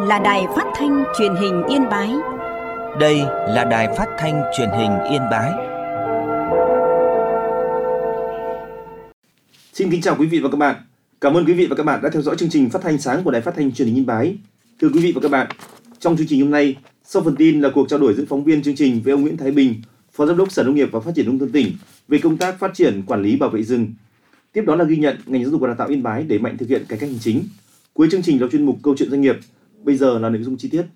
là Đài Phát thanh Truyền hình Yên Bái. Đây là Đài Phát thanh Truyền hình Yên Bái. Xin kính chào quý vị và các bạn. Cảm ơn quý vị và các bạn đã theo dõi chương trình phát thanh sáng của Đài Phát thanh Truyền hình Yên Bái. Thưa quý vị và các bạn, trong chương trình hôm nay, sau phần tin là cuộc trao đổi giữa phóng viên chương trình với ông Nguyễn Thái Bình, Phó Giám đốc Sở Nông nghiệp và Phát triển nông thôn tỉnh về công tác phát triển quản lý bảo vệ rừng. Tiếp đó là ghi nhận ngành giáo dục và đào tạo Yên Bái đẩy mạnh thực hiện cải cách hành chính. Cuối chương trình là chuyên mục câu chuyện doanh nghiệp. Bây giờ là nội dung chi tiết.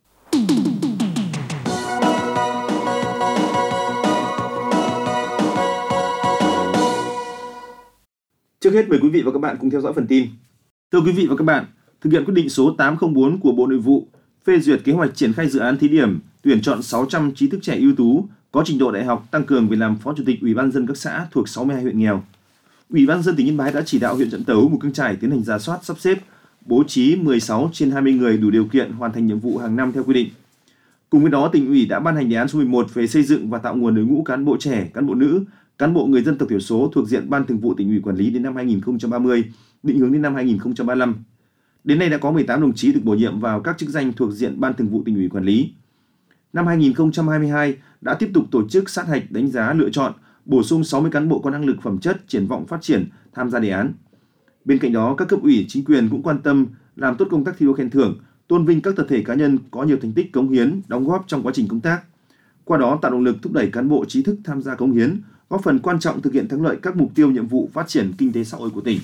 Trước hết mời quý vị và các bạn cùng theo dõi phần tin. Thưa quý vị và các bạn, thực hiện quyết định số 804 của Bộ Nội vụ phê duyệt kế hoạch triển khai dự án thí điểm tuyển chọn 600 trí thức trẻ ưu tú có trình độ đại học tăng cường về làm Phó Chủ tịch Ủy ban nhân dân các xã thuộc 62 huyện nghèo. Ủy ban nhân dân tỉnh Yên Bái đã chỉ đạo huyện Trạm Tấu, Mù Căng Chải tiến hành rà soát, sắp xếp, bố trí 16 trên 20 người đủ điều kiện hoàn thành nhiệm vụ hàng năm theo quy định. Cùng với đó, tỉnh ủy đã ban hành đề án số 11 về xây dựng và tạo nguồn đội ngũ cán bộ trẻ, cán bộ nữ, cán bộ người dân tộc thiểu số thuộc diện Ban Thường vụ Tỉnh ủy quản lý đến năm 2030, định hướng đến năm 2035. Đến nay đã có 18 đồng chí được bổ nhiệm vào các chức danh thuộc diện Ban Thường vụ Tỉnh ủy quản lý. Năm 2022 đã tiếp tục tổ chức sát hạch, đánh giá, lựa chọn, bổ sung 60 cán bộ có năng lực, phẩm chất, triển vọng phát triển tham gia đề án. Bên cạnh đó, các cấp ủy, chính quyền cũng quan tâm làm tốt công tác thi đua khen thưởng, tôn vinh các tập thể cá nhân có nhiều thành tích, cống hiến, đóng góp trong quá trình công tác. Qua đó tạo động lực thúc đẩy cán bộ trí thức tham gia cống hiến, góp phần quan trọng thực hiện thắng lợi các mục tiêu nhiệm vụ phát triển kinh tế xã hội của tỉnh.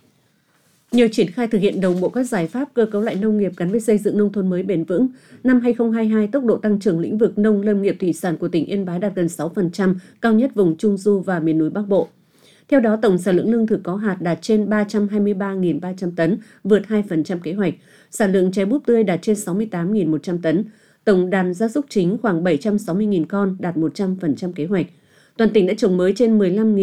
Nhờ triển khai thực hiện đồng bộ các giải pháp cơ cấu lại nông nghiệp gắn với xây dựng nông thôn mới bền vững, năm 2022 tốc độ tăng trưởng lĩnh vực nông lâm nghiệp thủy sản của tỉnh Yên Bái đạt gần 6%, cao nhất vùng Trung Du và miền núi Bắc Bộ. Theo đó, tổng sản lượng lương thực có hạt đạt trên 323.300 tấn, vượt 2% kế hoạch. Sản lượng trái búp tươi đạt trên 68.100 tấn. Tổng đàn gia súc chính khoảng 760.000 con, đạt 100% kế hoạch. Toàn tỉnh đã trồng mới trên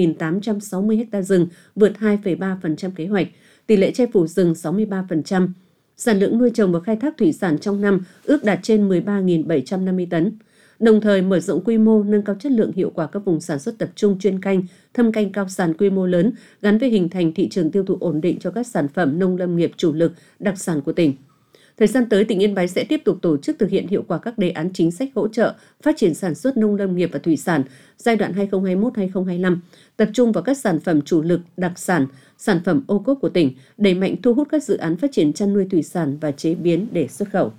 15.860 ha rừng, vượt 2,3% kế hoạch. Tỷ lệ che phủ rừng 63%. Sản lượng nuôi trồng và khai thác thủy sản trong năm ước đạt trên 13.750 tấn. Đồng thời mở rộng quy mô, nâng cao chất lượng, hiệu quả các vùng sản xuất tập trung, chuyên canh, thâm canh cao sản quy mô lớn gắn với hình thành thị trường tiêu thụ ổn định cho các sản phẩm nông lâm nghiệp chủ lực, đặc sản của tỉnh. Thời gian tới, tỉnh Yên Bái sẽ tiếp tục tổ chức thực hiện hiệu quả các đề án chính sách hỗ trợ phát triển sản xuất nông lâm nghiệp và thủy sản giai đoạn 2021-2025, tập trung vào các sản phẩm chủ lực, đặc sản, sản phẩm ô cốp của tỉnh, đẩy mạnh thu hút các dự án phát triển chăn nuôi thủy sản và chế biến để xuất khẩu.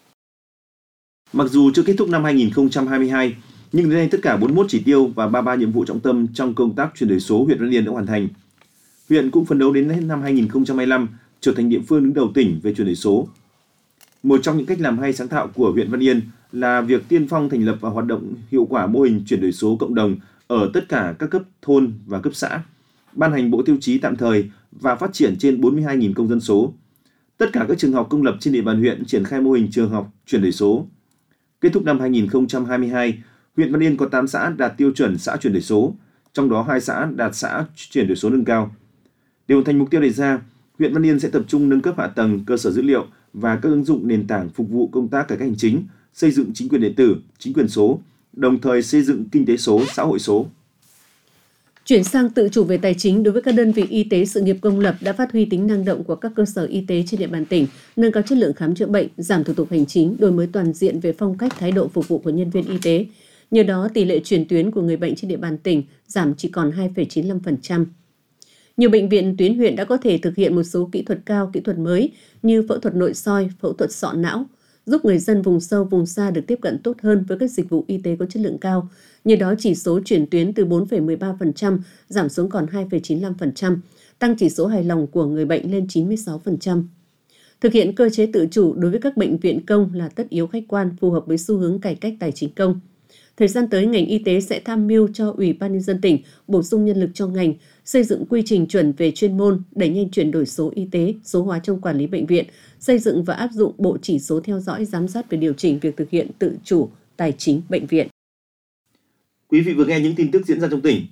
Mặc dù chưa kết thúc năm 2022, nhưng đến nay tất cả 41 chỉ tiêu và 33 nhiệm vụ trọng tâm trong công tác chuyển đổi số huyện Văn Yên đã hoàn thành. Huyện cũng phấn đấu đến hết năm 2025 trở thành địa phương đứng đầu tỉnh về chuyển đổi số. Một trong những cách làm hay sáng tạo của huyện Văn Yên là việc tiên phong thành lập và hoạt động hiệu quả mô hình chuyển đổi số cộng đồng ở tất cả các cấp thôn và cấp xã, ban hành bộ tiêu chí tạm thời và phát triển trên 42.000 công dân số. Tất cả các trường học công lập trên địa bàn huyện triển khai mô hình trường học chuyển đổi số. Kết thúc năm 2022, huyện Văn Yên có 8 xã đạt tiêu chuẩn xã chuyển đổi số, trong đó 2 xã đạt xã chuyển đổi số nâng cao. Để hoàn thành mục tiêu đề ra, huyện Văn Yên sẽ tập trung nâng cấp hạ tầng, cơ sở dữ liệu và các ứng dụng nền tảng phục vụ công tác cải cách hành chính, xây dựng chính quyền điện tử, chính quyền số, đồng thời xây dựng kinh tế số, xã hội số. Chuyển sang tự chủ về tài chính đối với các đơn vị y tế sự nghiệp công lập đã phát huy tính năng động của các cơ sở y tế trên địa bàn tỉnh, nâng cao chất lượng khám chữa bệnh, giảm thủ tục hành chính, đổi mới toàn diện về phong cách, thái độ phục vụ của nhân viên y tế. Nhờ đó, tỷ lệ chuyển tuyến của người bệnh trên địa bàn tỉnh giảm chỉ còn 2,95%. Nhiều bệnh viện tuyến huyện đã có thể thực hiện một số kỹ thuật cao, kỹ thuật mới như phẫu thuật nội soi, phẫu thuật sọ não, giúp người dân vùng sâu, vùng xa được tiếp cận tốt hơn với các dịch vụ y tế có chất lượng cao. Nhờ đó, chỉ số chuyển tuyến từ 4,13% giảm xuống còn 2,95%, tăng chỉ số hài lòng của người bệnh lên 96%. Thực hiện cơ chế tự chủ đối với các bệnh viện công là tất yếu, khách quan, phù hợp với xu hướng cải cách tài chính công. Thời gian tới, ngành y tế sẽ tham mưu cho Ủy ban nhân dân tỉnh bổ sung nhân lực cho ngành, xây dựng quy trình chuẩn về chuyên môn, đẩy nhanh chuyển đổi số y tế, số hóa trong quản lý bệnh viện, xây dựng và áp dụng bộ chỉ số theo dõi, giám sát về điều chỉnh việc thực hiện tự chủ tài chính bệnh viện. Quý vị vừa nghe những tin tức diễn ra trong tỉnh.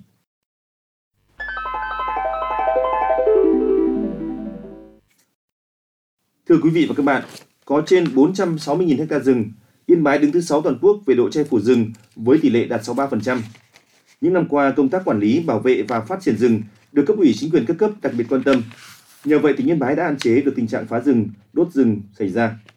Thưa quý vị và các bạn, có trên 460.000 ha rừng, Yên Bái đứng thứ 6 toàn quốc về độ che phủ rừng với tỷ lệ đạt 63%. Những năm qua, công tác quản lý, bảo vệ và phát triển rừng được cấp ủy chính quyền các cấp đặc biệt quan tâm. Nhờ vậy, tỉnh Yên Bái đã hạn chế được tình trạng phá rừng, đốt rừng xảy ra.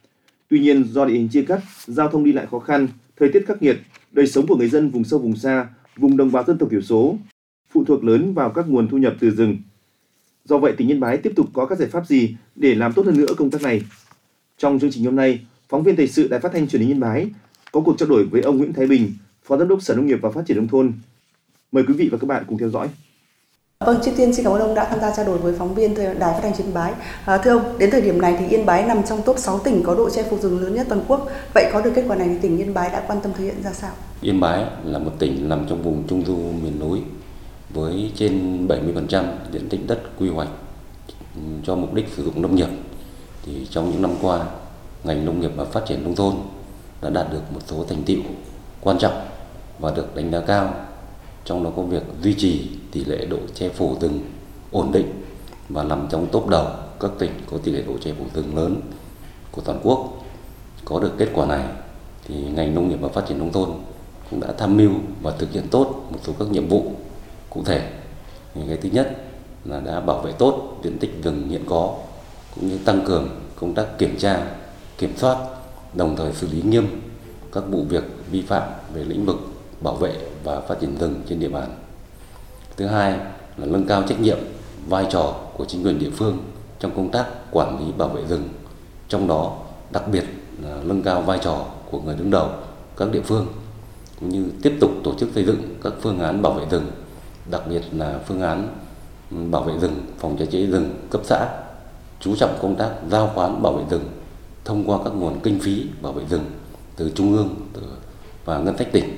Tuy nhiên, do địa hình chia cắt, giao thông đi lại khó khăn, thời tiết khắc nghiệt, đời sống của người dân vùng sâu vùng xa, vùng đồng bào dân tộc thiểu số phụ thuộc lớn vào các nguồn thu nhập từ rừng. Do vậy, tỉnh Yên Bái tiếp tục có các giải pháp gì để làm tốt hơn nữa công tác này? Trong chương trình hôm nay, phóng viên thời sự Đài Phát thanh Truyền hình Yên Bái có cuộc trao đổi với ông Nguyễn Thái Bình, Phó Giám đốc Sở Nông nghiệp và Phát triển nông thôn. Mời quý vị và các bạn cùng theo dõi. Vâng, trước tiên xin cảm ơn ông đã tham gia trao đổi với phóng viên Đài Phát thanh Truyền hình Yên Bái. Thưa ông, đến thời điểm này thì Yên Bái nằm trong top 6 tỉnh có độ che phủ rừng lớn nhất toàn quốc. Vậy có được kết quả này thì tỉnh Yên Bái đã quan tâm thực hiện ra sao? Yên Bái là một tỉnh nằm trong vùng trung du miền núi với trên 70% diện tích đất quy hoạch cho mục đích sử dụng nông nghiệp. Thì trong những năm qua, ngành nông nghiệp và phát triển nông thôn đã đạt được một số thành tựu quan trọng và được đánh giá cao. Trong đó có việc duy trì tỷ lệ độ che phủ rừng ổn định và nằm trong top đầu các tỉnh có tỷ lệ độ che phủ rừng lớn của toàn quốc. Có được kết quả này thì ngành nông nghiệp và phát triển nông thôn cũng đã tham mưu và thực hiện tốt một số các nhiệm vụ cụ thể. Cái thứ nhất là đã bảo vệ tốt diện tích rừng hiện có, cũng như tăng cường công tác kiểm tra, kiểm soát, đồng thời xử lý nghiêm các vụ việc vi phạm về lĩnh vực bảo vệ và phát triển rừng trên địa bàn. Thứ hai là nâng cao trách nhiệm, vai trò của chính quyền địa phương trong công tác quản lý bảo vệ rừng, trong đó đặc biệt là nâng cao vai trò của người đứng đầu các địa phương, cũng như tiếp tục tổ chức xây dựng các phương án bảo vệ rừng, đặc biệt là phương án bảo vệ rừng, phòng cháy chữa rừng cấp xã, chú trọng công tác giao khoán bảo vệ rừng thông qua các nguồn kinh phí bảo vệ rừng từ trung ương và ngân sách tỉnh.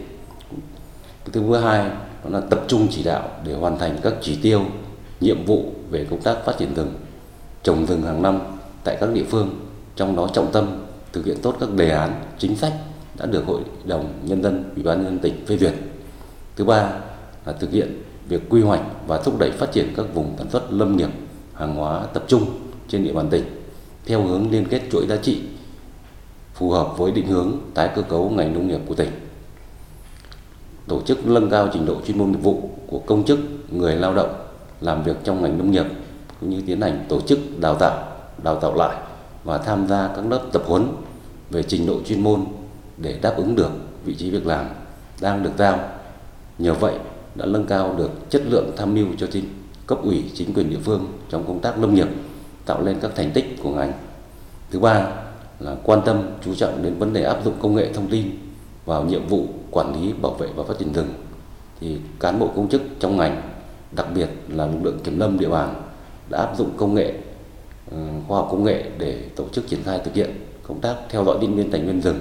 Thứ hai đó là tập trung chỉ đạo để hoàn thành các chỉ tiêu, nhiệm vụ về công tác phát triển rừng, trồng rừng hàng năm tại các địa phương, trong đó trọng tâm thực hiện tốt các đề án, chính sách đã được Hội đồng Nhân dân, Ủy ban nhân dân tỉnh phê duyệt. Thứ ba là thực hiện việc quy hoạch và thúc đẩy phát triển các vùng sản xuất lâm nghiệp, hàng hóa tập trung trên địa bàn tỉnh theo hướng liên kết chuỗi giá trị phù hợp với định hướng tái cơ cấu ngành nông nghiệp của tỉnh. Tổ chức nâng cao trình độ chuyên môn nghiệp vụ của công chức, người lao động làm việc trong ngành nông nghiệp, cũng như tiến hành tổ chức đào tạo lại và tham gia các lớp tập huấn về trình độ chuyên môn để đáp ứng được vị trí việc làm đang được giao. Nhờ vậy đã nâng cao được chất lượng tham mưu cho cấp ủy, chính quyền địa phương trong công tác nông nghiệp, tạo lên các thành tích của ngành. Thứ ba là quan tâm chú trọng đến vấn đề áp dụng công nghệ thông tin vào nhiệm vụ quản lý, bảo vệ và phát triển rừng. Thì cán bộ công chức trong ngành, đặc biệt là lực lượng kiểm lâm địa bàn đã áp dụng công nghệ, khoa học công nghệ để tổ chức triển khai thực hiện công tác theo dõi diễn biến tài nguyên rừng,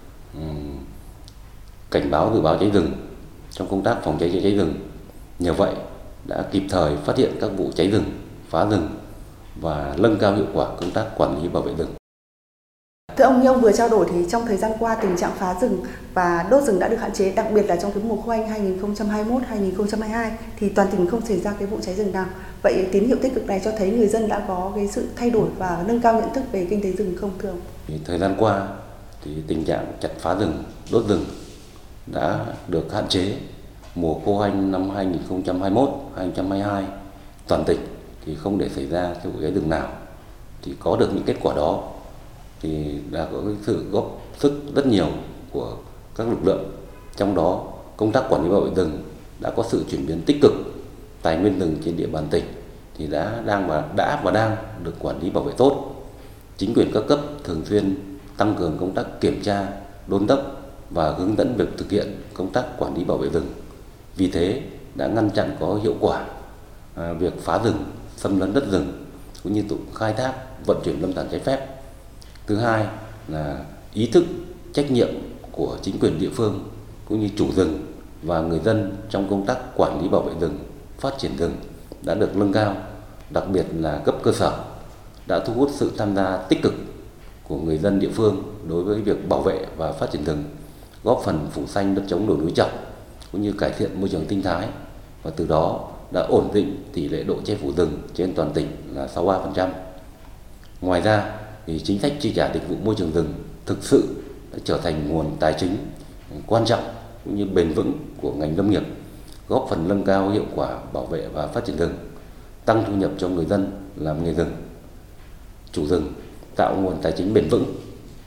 cảnh báo dự báo cháy rừng trong công tác phòng cháy chữa cháy rừng. Nhờ vậy đã kịp thời phát hiện các vụ cháy rừng, phá rừng và nâng cao hiệu quả công tác quản lý bảo vệ rừng. Thưa ông, như ông vừa trao đổi thì trong thời gian qua tình trạng phá rừng và đốt rừng đã được hạn chế, đặc biệt là trong cái mùa khô hanh 2021-2022 thì toàn tỉnh không xảy ra cái vụ cháy rừng nào. Vậy tín hiệu tích cực này cho thấy người dân đã có cái sự thay đổi và nâng cao nhận thức về kinh tế rừng không thưa ông? Thời gian qua thì tình trạng chặt phá rừng, đốt rừng đã được hạn chế. Mùa khô hanh năm 2021-2022 toàn tỉnh thì không để xảy ra cái vụ cháy rừng nào. Thì có được những kết quả đó thì đã có cái sự góp sức rất nhiều của các lực lượng. Trong đó công tác quản lý bảo vệ rừng đã có sự chuyển biến tích cực. Tài nguyên rừng trên địa bàn tỉnh thì đã và đang được quản lý bảo vệ tốt. Chính quyền các cấp thường xuyên tăng cường công tác kiểm tra, đôn đốc và hướng dẫn việc thực hiện công tác quản lý bảo vệ rừng. Vì thế đã ngăn chặn có hiệu quả việc phá rừng, xâm lấn đất rừng, cũng như khai thác, vận chuyển lâm sản trái phép. Thứ hai là ý thức, trách nhiệm của chính quyền địa phương cũng như chủ rừng và người dân trong công tác quản lý bảo vệ rừng, phát triển rừng đã được nâng cao, đặc biệt là cấp cơ sở đã thu hút sự tham gia tích cực của người dân địa phương đối với việc bảo vệ và phát triển rừng, góp phần phủ xanh đất trống đồi núi trọc cũng như cải thiện môi trường sinh thái, và từ đó đã ổn định tỷ lệ độ che phủ rừng trên toàn tỉnh là 63%. Ngoài ra thì chính sách chi trả dịch vụ môi trường rừng thực sự đã trở thành nguồn tài chính quan trọng cũng như bền vững của ngành nông nghiệp, góp phần nâng cao hiệu quả bảo vệ và phát triển rừng, tăng thu nhập cho người dân làm nghề rừng, chủ rừng, tạo nguồn tài chính bền vững,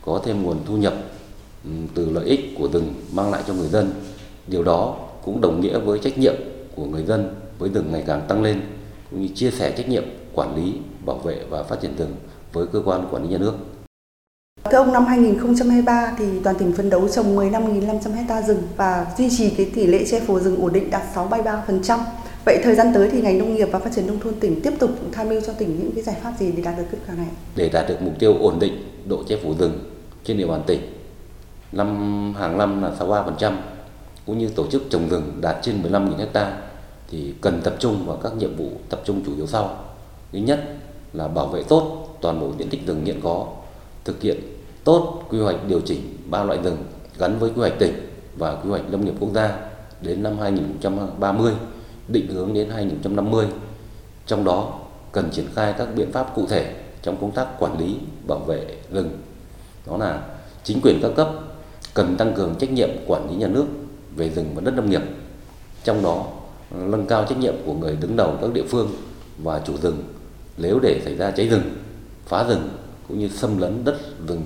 có thêm nguồn thu nhập từ lợi ích của rừng mang lại cho người dân. Điều đó cũng đồng nghĩa với trách nhiệm của người dân với rừng ngày càng tăng lên, cũng như chia sẻ trách nhiệm quản lý, bảo vệ và phát triển rừng với cơ quan quản lý nhà nước. Thưa ông, năm 2023 thì toàn tỉnh phấn đấu trồng 15.500 hecta rừng và duy trì cái tỷ lệ che phủ rừng ổn định đạt 63%. Vậy thời gian tới thì ngành nông nghiệp và phát triển nông thôn tỉnh tiếp tục tham mưu cho tỉnh những cái giải pháp gì để đạt được kết quả này? Để đạt được mục tiêu ổn định độ che phủ rừng trên địa bàn tỉnh hàng năm là 63%, cũng như tổ chức trồng rừng đạt trên 15.000 hecta thì cần tập trung vào các nhiệm vụ tập trung chủ yếu sau. Thứ nhất là bảo vệ tốt toàn bộ diện tích rừng hiện có, thực hiện tốt quy hoạch điều chỉnh 3 loại rừng gắn với quy hoạch tỉnh và quy hoạch lâm nghiệp quốc gia đến năm 2030, định hướng đến 2050. Trong đó cần triển khai các biện pháp cụ thể trong công tác quản lý, bảo vệ rừng. Đó là chính quyền các cấp cần tăng cường trách nhiệm quản lý nhà nước về rừng và đất nông nghiệp. Trong đó nâng cao trách nhiệm của người đứng đầu các địa phương và chủ rừng nếu để xảy ra cháy rừng, phá rừng cũng như xâm lấn đất rừng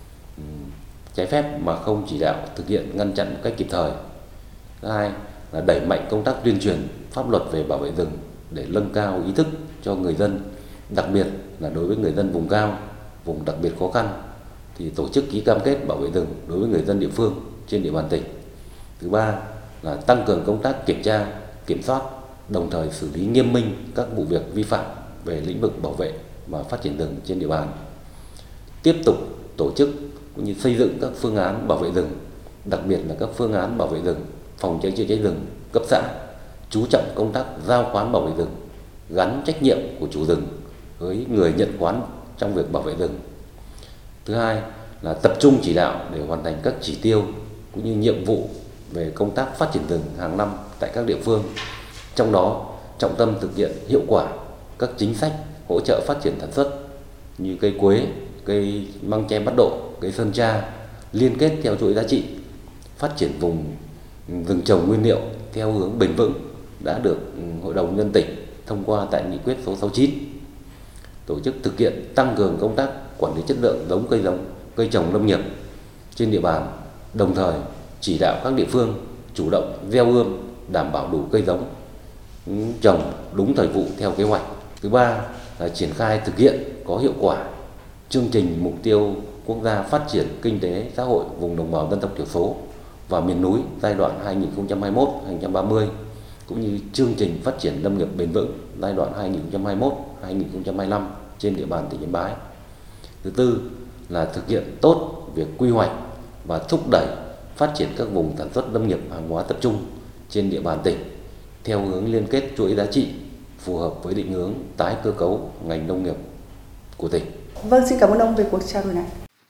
trái phép mà không chỉ đạo thực hiện ngăn chặn một cách kịp thời. Thứ hai là đẩy mạnh công tác tuyên truyền pháp luật về bảo vệ rừng để nâng cao ý thức cho người dân, đặc biệt là đối với người dân vùng cao, vùng đặc biệt khó khăn thì tổ chức ký cam kết bảo vệ rừng đối với người dân địa phương trên địa bàn tỉnh. Thứ ba là tăng cường công tác kiểm tra, kiểm soát, đồng thời xử lý nghiêm minh các vụ việc vi phạm về lĩnh vực bảo vệ và phát triển rừng trên địa bàn. Tiếp tục tổ chức cũng như xây dựng các phương án bảo vệ rừng, đặc biệt là các phương án bảo vệ rừng, phòng cháy chữa cháy rừng cấp xã, chú trọng công tác giao khoán bảo vệ rừng, gắn trách nhiệm của chủ rừng với người nhận khoán trong việc bảo vệ rừng. Thứ hai là tập trung chỉ đạo để hoàn thành các chỉ tiêu cũng như nhiệm vụ về công tác phát triển rừng hàng năm tại các địa phương. Trong đó trọng tâm thực hiện hiệu quả các chính sách hỗ trợ phát triển sản xuất như cây quế, cây măng tre bắt độ, cây sơn tra liên kết theo chuỗi giá trị, phát triển vùng rừng trồng nguyên liệu theo hướng bền vững đã được Hội đồng Nhân dân tỉnh thông qua tại nghị quyết số 69. Tổ chức thực hiện tăng cường công tác quản lý chất lượng cây trồng lâm nghiệp trên địa bàn, đồng thời chỉ đạo các địa phương chủ động gieo ươm đảm bảo đủ cây giống trồng đúng thời vụ theo kế hoạch. Thứ ba là triển khai thực hiện có hiệu quả chương trình mục tiêu quốc gia phát triển kinh tế xã hội vùng đồng bào dân tộc thiểu số và miền núi giai đoạn 2021-2030 cũng như chương trình phát triển lâm nghiệp bền vững giai đoạn 2021-2025 trên địa bàn tỉnh Yên Bái. Thứ tư là thực hiện tốt việc quy hoạch và thúc đẩy phát triển các vùng sản xuất lâm nghiệp hàng hóa tập trung trên địa bàn tỉnh theo hướng liên kết chuỗi giá trị phù hợp với định hướng tái cơ cấu ngành nông nghiệp của tỉnh. Vâng, xin cảm ơn ông về cuộc trao đổi này.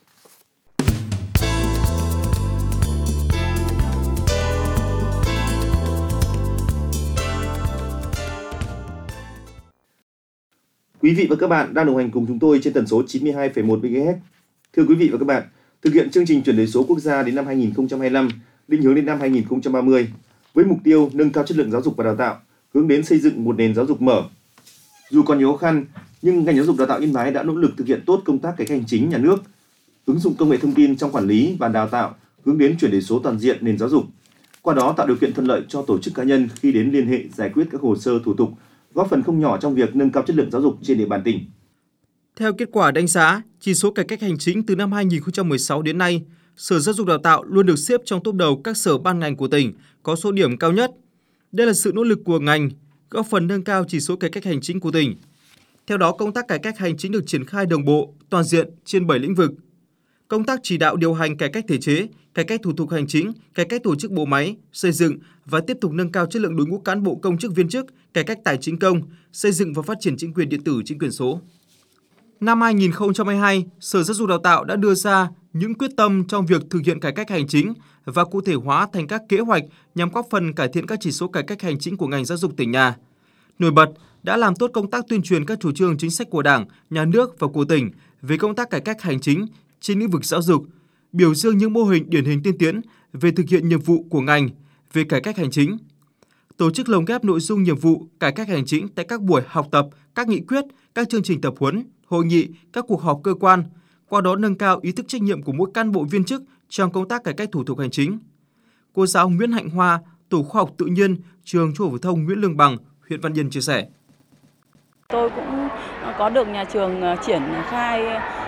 Quý vị và các bạn đang đồng hành cùng chúng tôi trên tần số 92,1 MHz. Thưa quý vị và các bạn, thực hiện chương trình chuyển đổi số quốc gia đến năm 2025, định hướng đến năm 2030 với mục tiêu nâng cao chất lượng giáo dục và đào tạo, hướng đến xây dựng một nền giáo dục mở. Dù còn nhiều khó khăn, nhưng ngành giáo dục đào tạo Yên Bái đã nỗ lực thực hiện tốt công tác cải cách hành chính nhà nước, ứng dụng công nghệ thông tin trong quản lý và đào tạo, hướng đến chuyển đổi số toàn diện nền giáo dục. Qua đó tạo điều kiện thuận lợi cho tổ chức cá nhân khi đến liên hệ giải quyết các hồ sơ thủ tục, góp phần không nhỏ trong việc nâng cao chất lượng giáo dục trên địa bàn tỉnh. Theo kết quả đánh giá, chỉ số cải cách hành chính từ năm 2016 đến nay, Sở Giáo dục Đào tạo luôn được xếp trong top đầu các sở ban ngành của tỉnh có số điểm cao nhất. Đây là sự nỗ lực của ngành, góp phần nâng cao chỉ số cải cách hành chính của tỉnh. Theo đó, công tác cải cách hành chính được triển khai đồng bộ, toàn diện trên 7 lĩnh vực. Công tác chỉ đạo điều hành cải cách thể chế, cải cách thủ tục hành chính, cải cách tổ chức bộ máy, xây dựng và tiếp tục nâng cao chất lượng đội ngũ cán bộ công chức viên chức, cải cách tài chính công, xây dựng và phát triển chính quyền điện tử, chính quyền số. Năm 2022, Sở Giáo dục Đào tạo đã đưa ra những quyết tâm trong việc thực hiện cải cách hành chính và cụ thể hóa thành các kế hoạch nhằm góp phần cải thiện các chỉ số cải cách hành chính của ngành giáo dục tỉnh nhà. Nổi bật, đã làm tốt công tác tuyên truyền các chủ trương chính sách của Đảng, Nhà nước và của tỉnh về công tác cải cách hành chính trên lĩnh vực giáo dục, biểu dương những mô hình điển hình tiên tiến về thực hiện nhiệm vụ của ngành về cải cách hành chính. Tổ chức lồng ghép nội dung nhiệm vụ cải cách hành chính tại các buổi học tập, các nghị quyết, các chương trình tập huấn, hội nghị, các cuộc họp cơ quan, qua đó nâng cao ý thức trách nhiệm của mỗi cán bộ viên chức trong công tác cải cách thủ tục hành chính. Cô giáo Nguyễn Hạnh Hoa, Tổ khoa học tự nhiên, trường Trung học phổ thông Nguyễn Lương Bằng, huyện Văn Yên chia sẻ. Tôi cũng có được nhà trường triển khai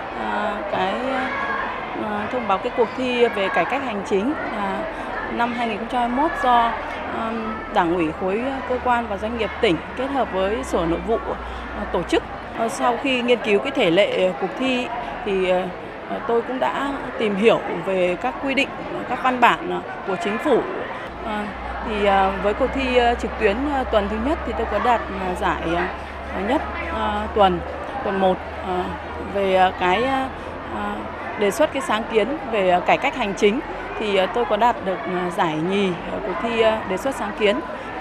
thông báo cái cuộc thi về cải cách hành chính năm 2021 do Đảng ủy khối cơ quan và doanh nghiệp tỉnh kết hợp với Sở Nội vụ tổ chức. Sau khi nghiên cứu cái thể lệ cuộc thi thì tôi cũng đã tìm hiểu về các quy định, các văn bản của chính phủ. Thì với cuộc thi trực tuyến tuần thứ nhất thì tôi có đạt giải nhất tuần 1 về cái đề xuất cái sáng kiến về cải cách hành chính thì tôi có đạt được giải nhì cuộc thi đề xuất sáng kiến.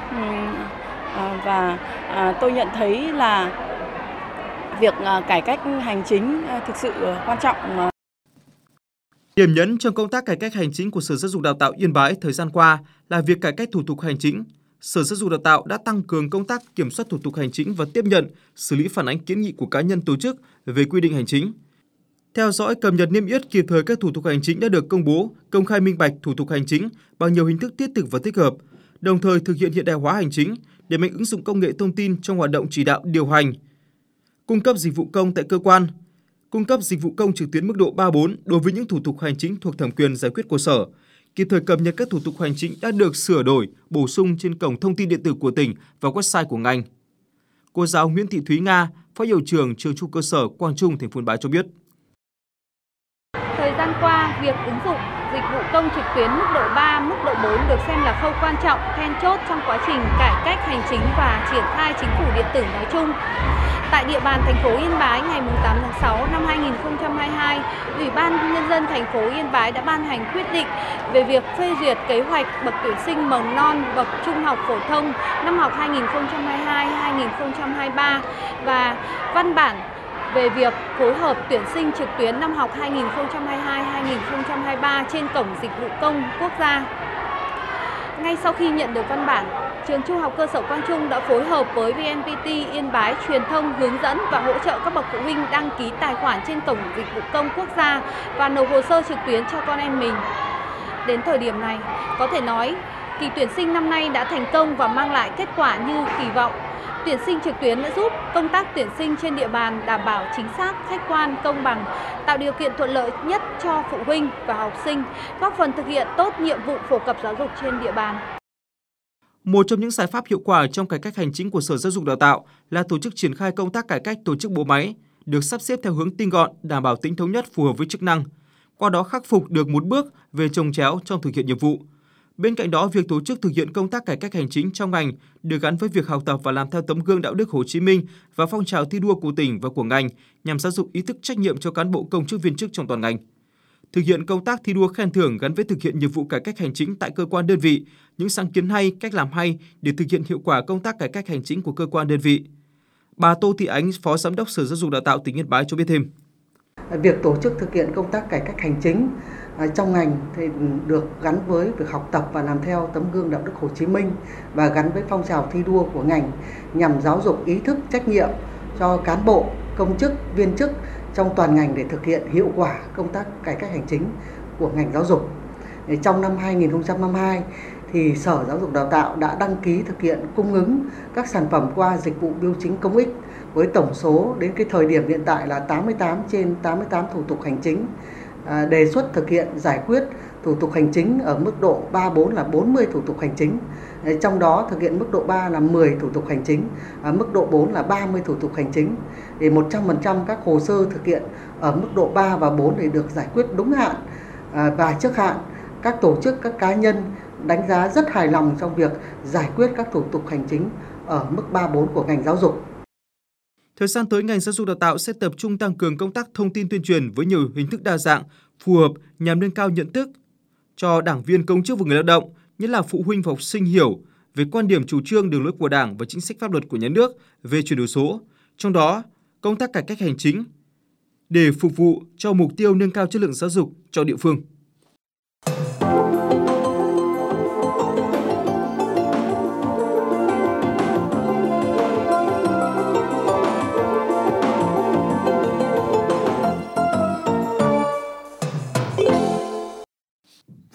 Và tôi nhận thấy là việc cải cách hành chính thực sự quan trọng. Điểm nhấn trong công tác cải cách hành chính của Sở Giáo dục Đào tạo Yên Bái thời gian qua là việc cải cách thủ tục hành chính. Sở Giáo dục Đào tạo đã tăng cường công tác kiểm soát thủ tục hành chính và tiếp nhận, xử lý phản ánh kiến nghị của cá nhân tổ chức về quy định hành chính. Theo dõi, cập nhật, niêm yết kịp thời các thủ tục hành chính đã được công bố, công khai minh bạch thủ tục hành chính bằng nhiều hình thức thiết thực và tích hợp, đồng thời thực hiện hiện đại hóa hành chính, đẩy mạnh ứng dụng công nghệ thông tin trong hoạt động chỉ đạo điều hành. Cung cấp dịch vụ công tại cơ quan, cung cấp dịch vụ công trực tuyến mức độ 3-4 đối với những thủ tục hành chính thuộc thẩm quyền giải quyết của Sở, kịp thời cập nhật các thủ tục hành chính đã được sửa đổi, bổ sung trên cổng thông tin điện tử của tỉnh và website của ngành. Cô giáo Nguyễn Thị Thúy Nga, Phó hiệu trưởng trường Trung cơ sở Quang Trung, thành phố Yên Bái cho biết. Thời gian qua, việc ứng dụng dịch vụ công trực tuyến mức độ 3, mức độ 4 được xem là khâu quan trọng, then chốt trong quá trình cải cách hành chính và triển khai chính phủ điện tử nói chung. Tại địa bàn thành phố Yên Bái, ngày 8 tháng 6 năm 2022, Ủy ban Nhân dân thành phố Yên Bái đã ban hành quyết định về việc phê duyệt kế hoạch bậc tuyển sinh mầm non, bậc trung học phổ thông năm học 2022-2023 và văn bản về việc phối hợp tuyển sinh trực tuyến năm học 2022-2023 trên cổng dịch vụ công quốc gia. Ngay sau khi nhận được văn bản, trường Trung học cơ sở Quang Trung đã phối hợp với VNPT Yên Bái truyền thông, hướng dẫn và hỗ trợ các bậc phụ huynh đăng ký tài khoản trên cổng dịch vụ công quốc gia và nộp hồ sơ trực tuyến cho con em mình. Đến thời điểm này, có thể nói kỳ tuyển sinh năm nay đã thành công và mang lại kết quả như kỳ vọng. Tuyển sinh trực tuyến đã giúp công tác tuyển sinh trên địa bàn đảm bảo chính xác, khách quan, công bằng, tạo điều kiện thuận lợi nhất cho phụ huynh và học sinh, góp phần thực hiện tốt nhiệm vụ phổ cập giáo dục trên địa bàn. Một trong những giải pháp hiệu quả trong cải cách hành chính của Sở Giáo dục Đào tạo là tổ chức triển khai công tác cải cách tổ chức bộ máy, được sắp xếp theo hướng tinh gọn, đảm bảo tính thống nhất phù hợp với chức năng. Qua đó khắc phục được một bước về chồng chéo trong thực hiện nhiệm vụ. Bên cạnh đó, việc tổ chức thực hiện công tác cải cách hành chính trong ngành được gắn với việc học tập và làm theo tấm gương đạo đức Hồ Chí Minh và phong trào thi đua của tỉnh và của ngành nhằm giáo dục ý thức trách nhiệm cho cán bộ công chức viên chức trong toàn ngành. Thực hiện công tác thi đua khen thưởng gắn với thực hiện nhiệm vụ cải cách hành chính tại cơ quan đơn vị, những sáng kiến hay, cách làm hay để thực hiện hiệu quả công tác cải cách hành chính của cơ quan đơn vị. Bà Tô Thị Ánh, Phó Giám đốc Sở Giáo dục Đào tạo tỉnh Yên Bái cho biết thêm. Việc tổ chức thực hiện công tác cải cách hành chính trong ngành thì được gắn với việc học tập và làm theo tấm gương đạo đức Hồ Chí Minh và gắn với phong trào thi đua của ngành nhằm giáo dục ý thức trách nhiệm cho cán bộ, công chức, viên chức trong toàn ngành để thực hiện hiệu quả công tác cải cách hành chính của ngành giáo dục. Trong năm 2022 thì Sở Giáo dục Đào tạo đã đăng ký thực hiện cung ứng các sản phẩm qua dịch vụ bưu chính công ích với tổng số đến cái thời điểm hiện tại là 88 trên 88 thủ tục hành chính, đề xuất thực hiện giải quyết thủ tục hành chính ở mức độ 3-4 là 40 thủ tục hành chính, trong đó thực hiện mức độ 3 là 10 thủ tục hành chính, mức độ 4 là 30 thủ tục hành chính. Để 100% các hồ sơ thực hiện ở mức độ 3 và 4 để được giải quyết đúng hạn và trước hạn. Các tổ chức, các cá nhân đánh giá rất hài lòng trong việc giải quyết các thủ tục hành chính ở mức 3-4 của ngành giáo dục. Thời gian tới, ngành Giáo dục Đào tạo sẽ tập trung tăng cường công tác thông tin tuyên truyền với nhiều hình thức đa dạng, phù hợp nhằm nâng cao nhận thức cho đảng viên, công chức và người lao động, nhất là phụ huynh và học sinh hiểu về quan điểm, chủ trương, đường lối của Đảng và chính sách pháp luật của nhà nước về chuyển đổi số. Trong đó, công tác cải cách hành chính để phục vụ cho mục tiêu nâng cao chất lượng giáo dục cho địa phương.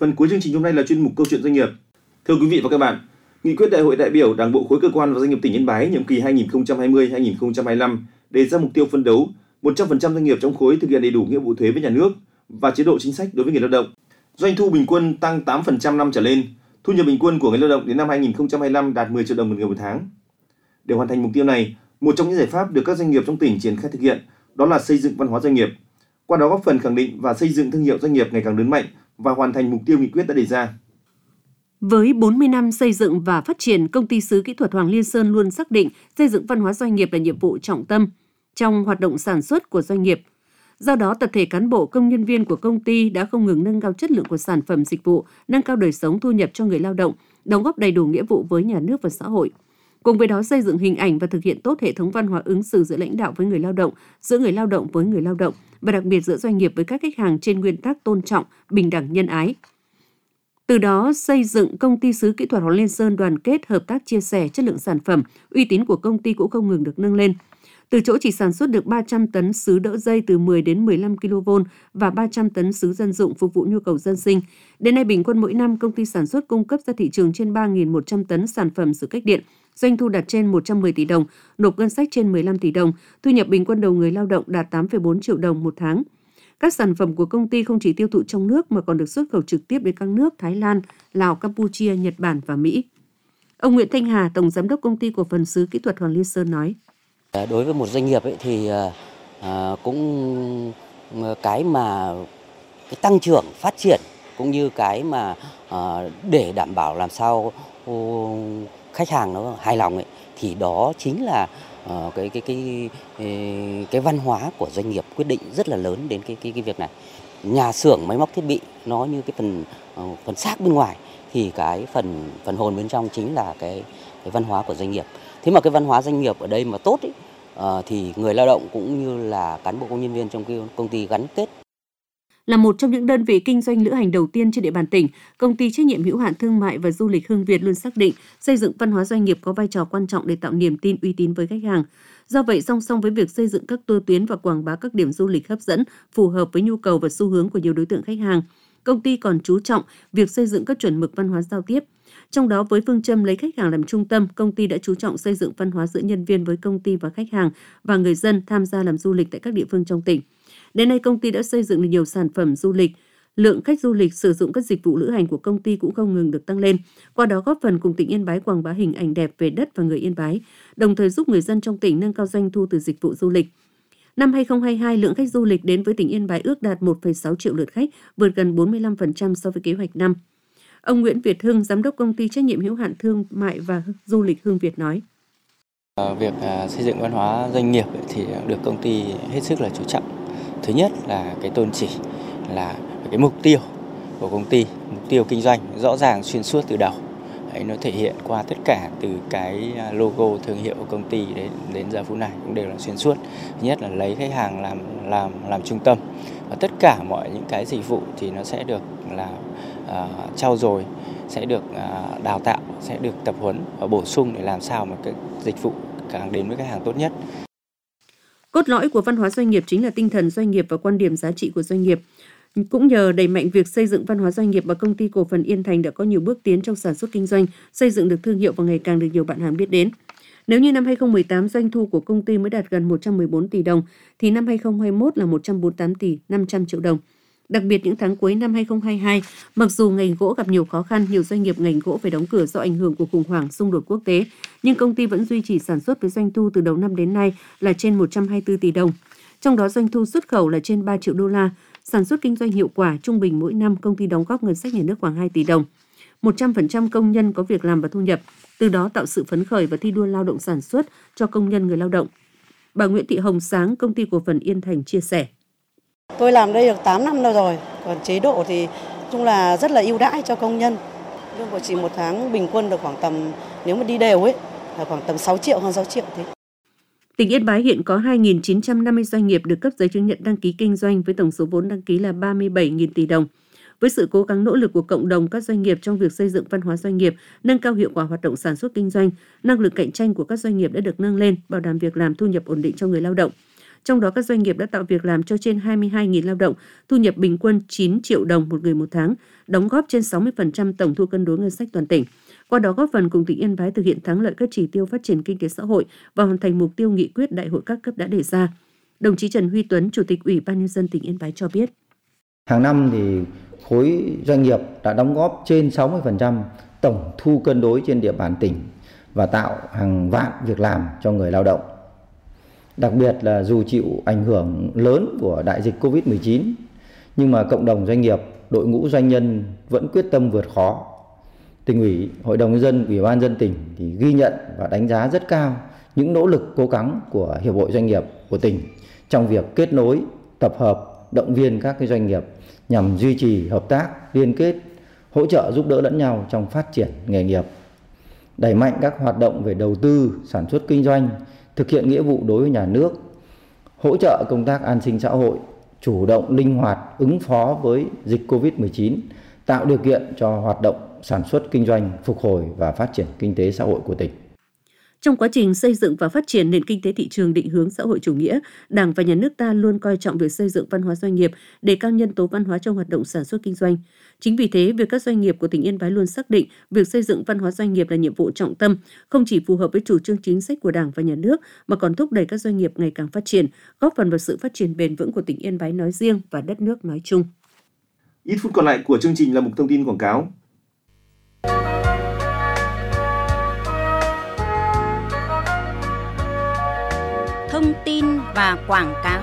Phần cuối chương trình hôm nay là chuyên mục Câu chuyện doanh nghiệp. Thưa quý vị và các bạn, Nghị quyết Đại hội đại biểu Đảng bộ khối cơ quan và doanh nghiệp tỉnh Yên Bái nhiệm kỳ 2020-2025 đề ra mục tiêu phấn đấu 100% doanh nghiệp trong khối thực hiện đầy đủ nghĩa vụ thuế với nhà nước và chế độ chính sách đối với người lao động. Doanh thu bình quân tăng 8% năm trở lên, thu nhập bình quân của người lao động đến năm 2025 đạt 10 triệu đồng một người một tháng. Để hoàn thành mục tiêu này, một trong những giải pháp được các doanh nghiệp trong tỉnh triển khai thực hiện đó là xây dựng văn hóa doanh nghiệp. Qua đó góp phần khẳng định và xây dựng thương hiệu doanh nghiệp ngày càng lớn mạnh và hoàn thành mục tiêu nghị quyết đã đề ra. Với 40 năm xây dựng và phát triển, Công ty Sứ Kỹ thuật Hoàng Liên Sơn luôn xác định xây dựng văn hóa doanh nghiệp là nhiệm vụ trọng tâm trong hoạt động sản xuất của doanh nghiệp. Do đó, tập thể cán bộ, công nhân viên của công ty đã không ngừng nâng cao chất lượng của sản phẩm dịch vụ, nâng cao đời sống thu nhập cho người lao động, đóng góp đầy đủ nghĩa vụ với nhà nước và xã hội. Cùng với đó, xây dựng hình ảnh và thực hiện tốt hệ thống văn hóa ứng xử giữa lãnh đạo với người lao động, giữa người lao động với người lao động và đặc biệt giữa doanh nghiệp với các khách hàng trên nguyên tắc tôn trọng, bình đẳng, nhân ái. Từ đó, xây dựng Công ty Sứ Kỹ thuật Hoàng Liên Sơn đoàn kết, hợp tác, chia sẻ chất lượng sản phẩm, uy tín của công ty cũng không ngừng được nâng lên. Từ chỗ chỉ sản xuất được 300 tấn sứ đỡ dây từ 10 đến 15 kV và 300 tấn sứ dân dụng phục vụ nhu cầu dân sinh, đến nay bình quân mỗi năm công ty sản xuất cung cấp ra thị trường trên 3.100 tấn sản phẩm sứ cách điện, doanh thu đạt trên 110 tỷ đồng, nộp ngân sách trên 15 tỷ đồng, thu nhập bình quân đầu người lao động đạt 8,4 triệu đồng một tháng. Các sản phẩm của công ty không chỉ tiêu thụ trong nước mà còn được xuất khẩu trực tiếp đến các nước Thái Lan, Lào, Campuchia, Nhật Bản và Mỹ. Ông Nguyễn Thanh Hà, Tổng Giám đốc Công ty Cổ phần Sứ Kỹ thuật Hoàng Liên Sơn nói. Đối với một doanh nghiệp thì cũng cái mà cái tăng trưởng phát triển cũng như cái mà để đảm bảo làm sao khách hàng nó hài lòng thì đó chính là cái văn hóa của doanh nghiệp quyết định rất là lớn đến cái việc này. Nhà xưởng máy móc thiết bị nó như cái phần xác bên ngoài thì cái phần hồn bên trong chính là cái văn hóa của doanh nghiệp. Thế mà cái văn hóa doanh nghiệp ở đây mà tốt thì người lao động cũng như là cán bộ công nhân viên trong cái công ty gắn kết. Là một trong những đơn vị kinh doanh lữ hành đầu tiên trên địa bàn tỉnh, Công ty trách nhiệm hữu hạn thương mại và du lịch Hưng Việt luôn xác định xây dựng văn hóa doanh nghiệp có vai trò quan trọng để tạo niềm tin, uy tín với khách hàng. Do vậy, song song với việc xây dựng các tour tuyến và quảng bá các điểm du lịch hấp dẫn, phù hợp với nhu cầu và xu hướng của nhiều đối tượng khách hàng, công ty còn chú trọng việc xây dựng các chuẩn mực văn hóa giao tiếp. Trong đó, với phương châm lấy khách hàng làm trung tâm, công ty đã chú trọng xây dựng văn hóa giữa nhân viên với công ty và khách hàng và người dân tham gia làm du lịch tại các địa phương trong tỉnh. Đến nay, công ty đã xây dựng được nhiều sản phẩm du lịch. Lượng khách du lịch sử dụng các dịch vụ lữ hành của công ty cũng không ngừng được tăng lên. Qua đó góp phần cùng tỉnh Yên Bái quảng bá hình ảnh đẹp về đất và người Yên Bái, đồng thời giúp người dân trong tỉnh nâng cao doanh thu từ dịch vụ du lịch. Năm 2022, lượng khách du lịch đến với tỉnh Yên Bái ước đạt 1,6 triệu lượt khách, vượt gần 45% so với kế hoạch năm. Ông Nguyễn Việt Hưng, Giám đốc Công ty trách nhiệm hữu hạn thương mại và du lịch Hưng Việt nói. Việc xây dựng văn hóa doanh nghiệp thì được công ty hết sức là chú trọng. Thứ nhất là cái tôn chỉ là cái mục tiêu của công ty, mục tiêu kinh doanh rõ ràng xuyên suốt từ đầu. Đấy, nó thể hiện qua tất cả từ cái logo thương hiệu của công ty đến giờ phút này cũng đều là xuyên suốt. Thứ nhất là lấy khách hàng làm trung tâm, và tất cả mọi những cái dịch vụ thì nó sẽ được là trau dồi, sẽ được đào tạo, sẽ được tập huấn và bổ sung để làm sao mà cái dịch vụ càng đến với khách hàng tốt nhất. Cốt lõi của văn hóa doanh nghiệp chính là tinh thần doanh nghiệp và quan điểm giá trị của doanh nghiệp. Cũng nhờ đẩy mạnh việc xây dựng văn hóa doanh nghiệp mà Công ty Cổ phần Yên Thành đã có nhiều bước tiến trong sản xuất kinh doanh, xây dựng được thương hiệu và ngày càng được nhiều bạn hàng biết đến. Nếu như năm 2018 doanh thu của công ty mới đạt gần 114 tỷ đồng, thì năm 2021 là 148 tỷ 500 triệu đồng. Đặc biệt những tháng cuối năm 2022, mặc dù ngành gỗ gặp nhiều khó khăn, nhiều doanh nghiệp ngành gỗ phải đóng cửa do ảnh hưởng của khủng hoảng xung đột quốc tế, nhưng công ty vẫn duy trì sản xuất với doanh thu từ đầu năm đến nay là trên 124 tỷ đồng. Trong đó doanh thu xuất khẩu là trên 3 triệu đô la, sản xuất kinh doanh hiệu quả, trung bình mỗi năm công ty đóng góp ngân sách nhà nước khoảng 2 tỷ đồng. 100% công nhân có việc làm và thu nhập, từ đó tạo sự phấn khởi và thi đua lao động sản xuất cho công nhân người lao động. Bà Nguyễn Thị Hồng Sáng, Công ty Cổ phần Yên Thành chia sẻ. Tôi làm đây được 8 năm rồi, còn chế độ thì chung là rất là ưu đãi cho công nhân. Lương của chị một tháng bình quân được khoảng tầm, nếu mà đi đều là khoảng tầm 6 triệu, hơn 6 triệu thế. Tỉnh Yên Bái hiện có 2.950 doanh nghiệp được cấp giấy chứng nhận đăng ký kinh doanh với tổng số vốn đăng ký là 37.000 tỷ đồng. Với sự cố gắng nỗ lực của cộng đồng các doanh nghiệp trong việc xây dựng văn hóa doanh nghiệp, nâng cao hiệu quả hoạt động sản xuất kinh doanh, năng lực cạnh tranh của các doanh nghiệp đã được nâng lên, bảo đảm việc làm, thu nhập ổn định cho người lao động. Trong đó các doanh nghiệp đã tạo việc làm cho trên 22.000 lao động, thu nhập bình quân 9 triệu đồng một người một tháng, đóng góp trên 60% tổng thu cân đối ngân sách toàn tỉnh. Qua đó góp phần cùng tỉnh Yên Bái thực hiện thắng lợi các chỉ tiêu phát triển kinh tế xã hội và hoàn thành mục tiêu nghị quyết đại hội các cấp đã đề ra. Đồng chí Trần Huy Tuấn, Chủ tịch Ủy ban Nhân dân tỉnh Yên Bái cho biết. Hàng năm thì khối doanh nghiệp đã đóng góp trên 60% tổng thu cân đối trên địa bàn tỉnh và tạo hàng vạn việc làm cho người lao động. Đặc biệt là dù chịu ảnh hưởng lớn của đại dịch Covid-19, nhưng mà cộng đồng doanh nghiệp, đội ngũ doanh nhân vẫn quyết tâm vượt khó. Tỉnh ủy, Hội đồng Nhân dân, Ủy ban Nhân dân tỉnh thì ghi nhận và đánh giá rất cao những nỗ lực cố gắng của Hiệp hội Doanh nghiệp của tỉnh trong việc kết nối, tập hợp, động viên các cái doanh nghiệp nhằm duy trì hợp tác, liên kết, hỗ trợ giúp đỡ lẫn nhau trong phát triển nghề nghiệp, đẩy mạnh các hoạt động về đầu tư, sản xuất kinh doanh, thực hiện nghĩa vụ đối với nhà nước, hỗ trợ công tác an sinh xã hội, chủ động linh hoạt ứng phó với dịch Covid-19, tạo điều kiện cho hoạt động sản xuất kinh doanh, phục hồi và phát triển kinh tế xã hội của tỉnh. Trong quá trình xây dựng và phát triển nền kinh tế thị trường định hướng xã hội chủ nghĩa, Đảng và Nhà nước ta luôn coi trọng việc xây dựng văn hóa doanh nghiệp, đề cao nhân tố văn hóa trong hoạt động sản xuất kinh doanh. Chính vì thế, việc các doanh nghiệp của tỉnh Yên Bái luôn xác định việc xây dựng văn hóa doanh nghiệp là nhiệm vụ trọng tâm, không chỉ phù hợp với chủ trương chính sách của Đảng và Nhà nước mà còn thúc đẩy các doanh nghiệp ngày càng phát triển, góp phần vào sự phát triển bền vững của tỉnh Yên Bái nói riêng và đất nước nói chung. Ít phút còn lại của chương trình là mục thông tin quảng cáo. Thông tin và quảng cáo.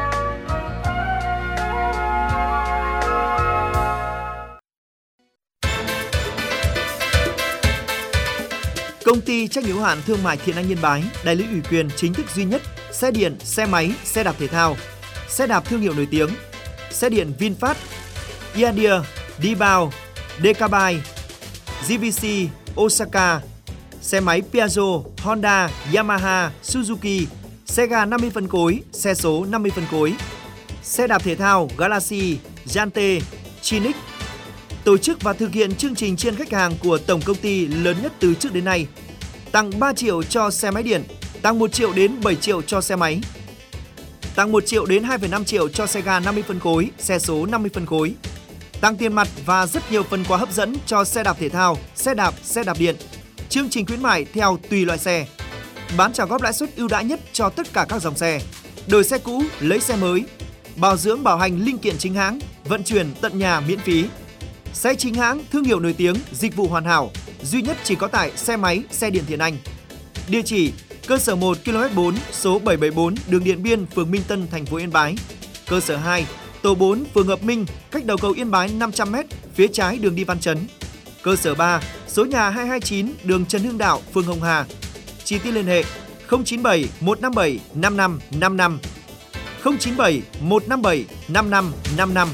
Công ty trách nhiệm hữu hạn thương mại Thiện Anh Yên Bái, đại lý ủy quyền chính thức duy nhất xe điện, xe máy, xe đạp thể thao, xe đạp thương hiệu nổi tiếng, xe điện VinFast, Iadia, Dibao, Decabai, GVC, Osaka, xe máy Piaggio, Honda, Yamaha, Suzuki, xe ga 50 phân khối, xe số 50 phân khối, xe đạp thể thao Galaxy, Yante, Chinic. Tổ chức và thực hiện chương trình chiên khách hàng của tổng công ty lớn nhất từ trước đến nay. Tặng 3 triệu cho xe máy điện, tặng 1 triệu đến 7 triệu cho xe máy, tặng 1 triệu đến 2,5 triệu cho xe ga 50 phân khối, xe số 50 phân khối, tặng tiền mặt và rất nhiều phần quà hấp dẫn cho xe đạp thể thao, xe đạp điện. Chương trình khuyến mại theo tùy loại xe. Bán trả góp lãi suất ưu đãi nhất cho tất cả các dòng xe. Đổi xe cũ, lấy xe mới. Bảo dưỡng bảo hành linh kiện chính hãng, vận chuyển tận nhà miễn phí. Xe chính hãng, thương hiệu nổi tiếng, dịch vụ hoàn hảo, duy nhất chỉ có tại xe máy, xe điện Thiện Anh. Địa chỉ: cơ sở 1 km 4, số 774, đường Điện Biên, phường Minh Tân, thành phố Yên Bái. Cơ sở 2, tổ 4, phường Hợp Minh, cách đầu cầu Yên Bái 500m, phía trái đường đi Văn Chấn. Cơ sở 3, số nhà 229, đường Trần Hưng Đạo, phường Hồng Hà. Chi tiết liên hệ 097 157 5555, 097 157 5555.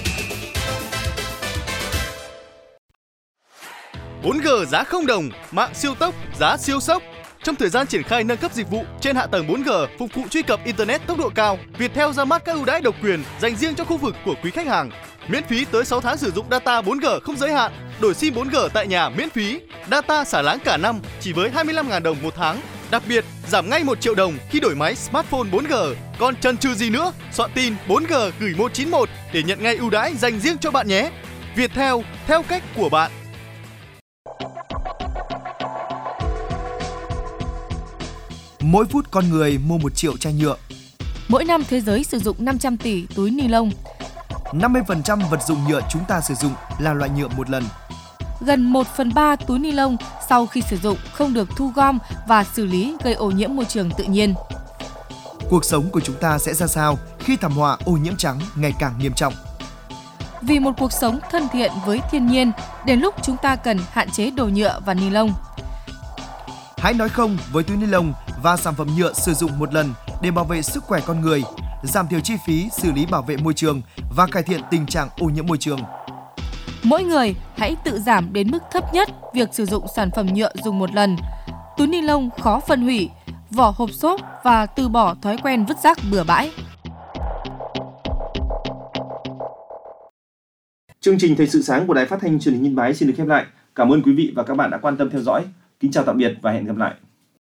4G giá 0 đồng, mạng siêu tốc, giá siêu sốc. Trong thời gian triển khai nâng cấp dịch vụ trên hạ tầng 4G phục vụ truy cập Internet tốc độ cao, Viettel ra mắt các ưu đãi độc quyền dành riêng cho khu vực của quý khách hàng. Miễn phí tới 6 tháng sử dụng data 4G không giới hạn, đổi SIM 4G tại nhà miễn phí, data xả láng cả năm chỉ với 25.000 đồng một tháng. Đặc biệt, giảm ngay 1 triệu đồng khi đổi máy smartphone 4G. Còn chần chừ gì nữa, soạn tin 4G gửi 191 để nhận ngay ưu đãi dành riêng cho bạn nhé. Viettel, theo cách của bạn. Mỗi phút con người mua 1 triệu chai nhựa. Mỗi năm thế giới sử dụng 500 tỷ túi ni lông. 50% vật dụng nhựa chúng ta sử dụng là loại nhựa một lần. Gần 1/3 túi ni lông sau khi sử dụng không được thu gom và xử lý, gây ô nhiễm môi trường tự nhiên. Cuộc sống của chúng ta sẽ ra sao khi thảm họa ô nhiễm trắng ngày càng nghiêm trọng? Vì một cuộc sống thân thiện với thiên nhiên, đến lúc chúng ta cần hạn chế đồ nhựa và ni lông. Hãy nói không với túi ni lông và sản phẩm nhựa sử dụng một lần để bảo vệ sức khỏe con người, giảm thiểu chi phí xử lý bảo vệ môi trường và cải thiện tình trạng ô nhiễm môi trường. Mỗi người hãy tự giảm đến mức thấp nhất việc sử dụng sản phẩm nhựa dùng một lần, túi ni lông khó phân hủy, vỏ hộp xốp và từ bỏ thói quen vứt rác bừa bãi. Chương trình Thời sự sáng của Đài Phát thanh Truyền hình Yên Bái xin được khép lại. Cảm ơn quý vị và các bạn đã quan tâm theo dõi. Kính chào tạm biệt và hẹn gặp lại.